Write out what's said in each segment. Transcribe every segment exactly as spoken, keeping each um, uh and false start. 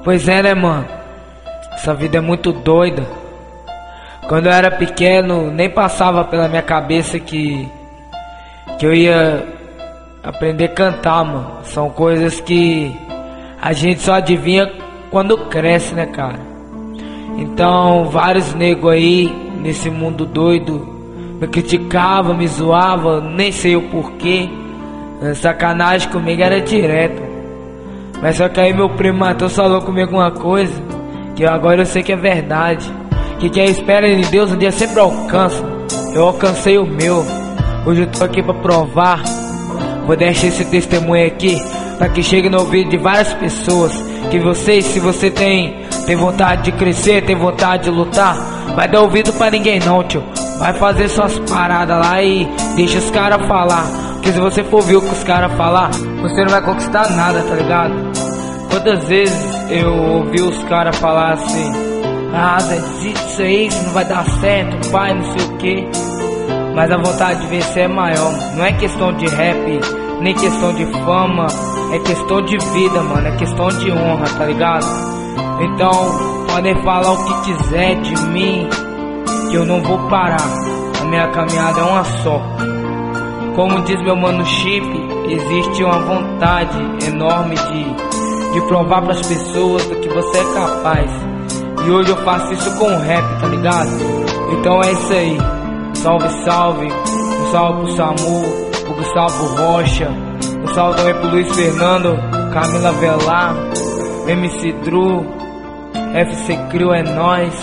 Pois é, né, mano? Essa vida é muito doida. Quando eu era pequeno, nem passava pela minha cabeça que que eu ia aprender a cantar, mano. São coisas que a gente só adivinha quando cresce, né, cara? Então, vários negros aí nesse mundo doido me criticavam, me zoavam, nem sei o porquê. Sacanagem comigo era direto. Mas só que aí meu primo Matheus falou comigo uma coisa que agora eu sei que é verdade, que quem espera em Deus um dia sempre alcança. Eu alcancei o meu. Hoje eu tô aqui pra provar. Vou deixar esse testemunho aqui pra que chegue no ouvido de várias pessoas. Que vocês, se você tem, tem vontade de crescer, tem vontade de lutar, vai dar ouvido pra ninguém não, tio. Vai fazer suas paradas lá e deixa os caras falar. Porque se você for ouvir o que os caras falar, você não vai conquistar nada, tá ligado? Quantas vezes eu ouvi os caras falar assim: ah, Zé, desiste disso aí, isso não vai dar certo, pai, não sei o que. Mas a vontade de vencer é maior. Não é questão de rap, nem questão de fama, é questão de vida, mano, é questão de honra, tá ligado? Então, podem falar o que quiser de mim, que eu não vou parar. A minha caminhada é uma só. Como diz meu mano Chip, existe uma vontade enorme de, de provar pras pessoas do que você é capaz. E hoje eu faço isso com rap, tá ligado? Então é isso aí. Salve, salve. Um salve pro Samu, pro Gustavo Rocha. Um salve também pro Luiz Fernando, Camila Velar, M C Dru, F C Crio é nóis.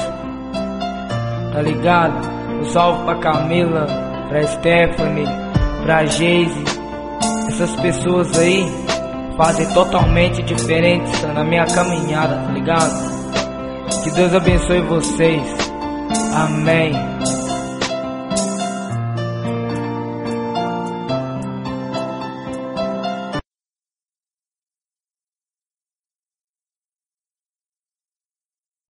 Tá ligado? Um salve pra Camila, pra Stephanie, pra Geise. Essas pessoas aí fazem totalmente diferente na minha caminhada, tá ligado? Que Deus abençoe vocês. Amém.